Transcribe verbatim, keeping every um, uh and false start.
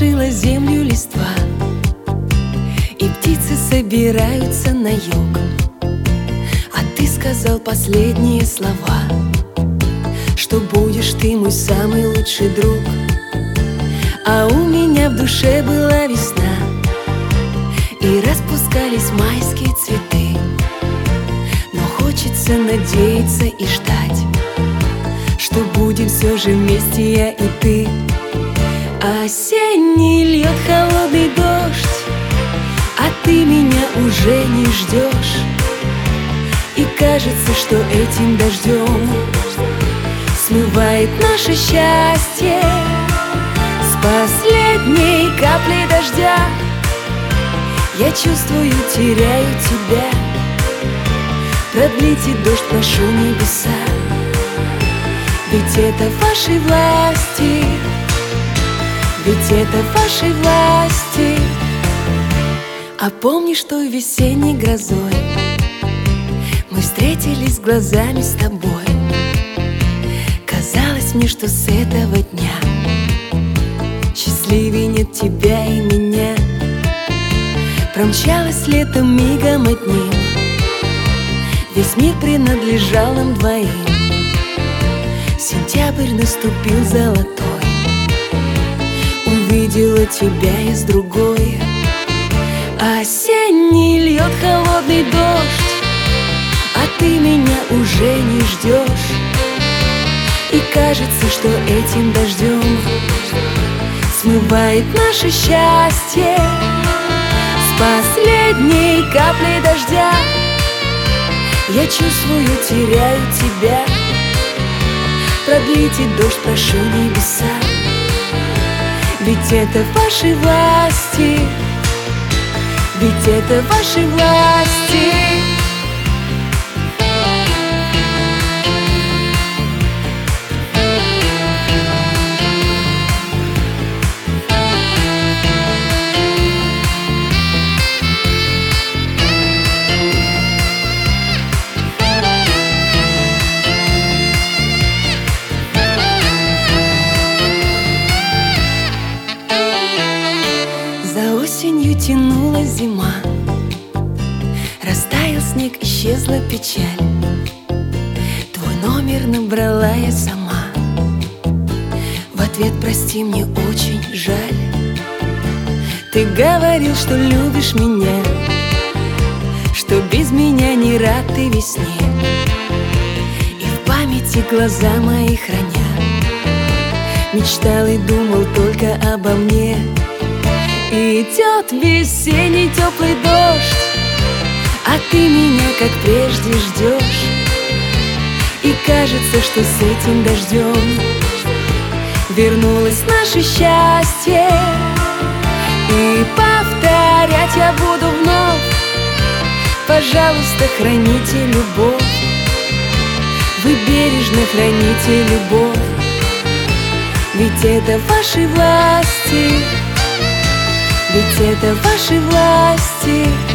покрошила землю листва, и птицы собираются на юг. А ты сказал последние слова, что будешь ты мой самый лучший друг. А у меня в душе была весна, и распускались майские цветы. Но хочется надеяться и ждать, что будем все же вместе я и ты. Осенний льет холодный дождь, а ты меня уже не ждешь. И кажется, что этим дождем смывает наше счастье. С последней каплей дождя я чувствую, теряю тебя. Продлите дождь, прошу небеса, ведь это в вашей власти, ведь это в вашей власти. А помнишь той весенней грозой мы встретились глазами с тобой? Казалось мне, что с этого дня счастливее нет тебя и меня. Промчалось летом мигом одним, весь мир принадлежал нам двоим. Сентябрь наступил золотой, увидела тебя я с другой. Осенний льет холодный дождь, а ты меня уже не ждешь. И кажется, что этим дождем смывает наше счастье. С последней каплей дождя я чувствую, теряю тебя. Продлите дождь, прошу небеса, ведь это в вашей власти, ведь это в вашей власти. За осенью тянулась зима, растаял снег, исчезла печаль. Твой номер набрала я сама, в ответ прости, мне очень жаль. Ты говорил, что любишь меня, что без меня не рад ты весне, и в памяти глаза мои храня, мечтал и думал только обо мне. И идет весенний теплый дождь, а ты меня, как прежде, ждешь. И кажется, что с этим дождем вернулось наше счастье. И повторять я буду вновь: пожалуйста, храните любовь, вы бережно храните любовь, ведь это в вашей власти, ведь это в вашей власти.